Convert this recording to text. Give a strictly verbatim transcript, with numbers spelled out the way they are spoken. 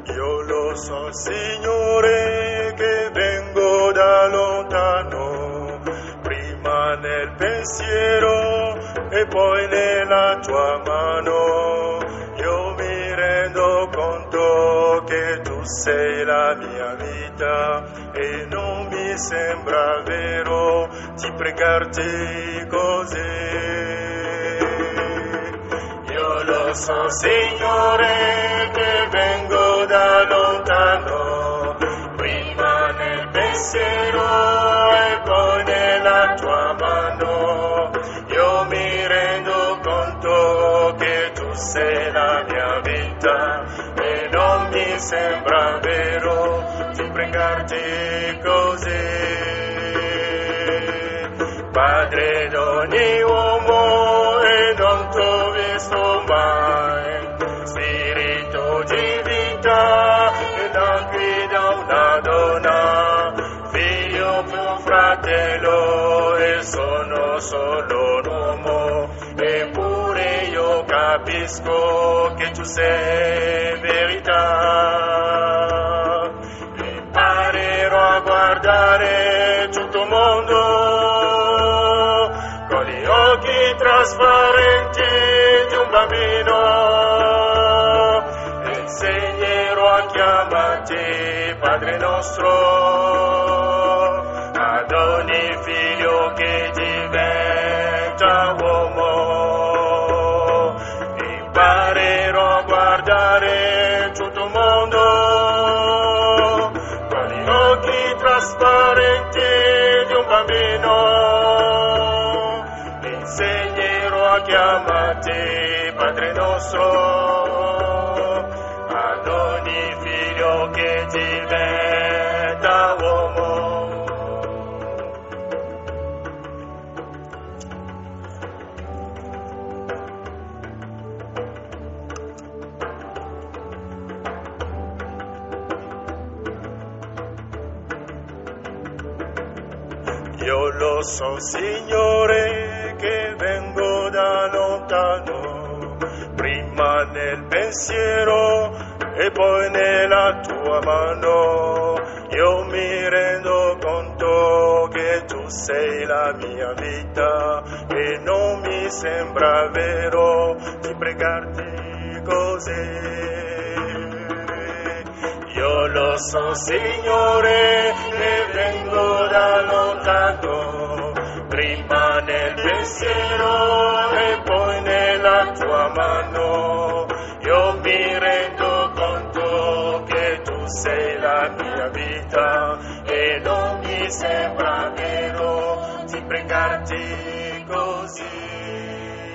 Io lo so, Signore, che vengo da lontano, prima nel pensiero e poi nella tua mano. Io mi rendo conto che tu sei la mia vita e non mi sembra vero di pregarti così. Io lo so, Signore, che vengo da lontano, prima nel pensiero e poi nella tua mano. Io mi rendo conto che tu sei la mia vita e non mi sembra vero di pregarti così. Padre d'ogni uomo e non t'ho visto mai, spirito di vita e anche da una donna, figlio più fratello e sono solo un uomo, eppure io capisco che tu sei verità. Imparerò a guardare tutto il mondo con gli occhi trasparenti di un bambino, e insegnerò a chiamarti Padre nostro ad ogni figlio che diventa uomo. Imparerò a guardare tutto il mondo con gli occhi trasparenti di un bambino, insegnerò a chiamarti Padre nostro ad ogni figlio che diventa uomo. Io lo so, Signore, che vengo da lontano, prima nel pensiero e poi nella tua mano. Io mi rendo conto che tu sei la mia vita e non mi sembra vero di pregarti così. Io lo so, Signore, che vengo da lontano, prima nel pensiero e poi nella tua mano. Io mi rendo conto che tu sei la mia vita e non mi sembra vero di pregarti così.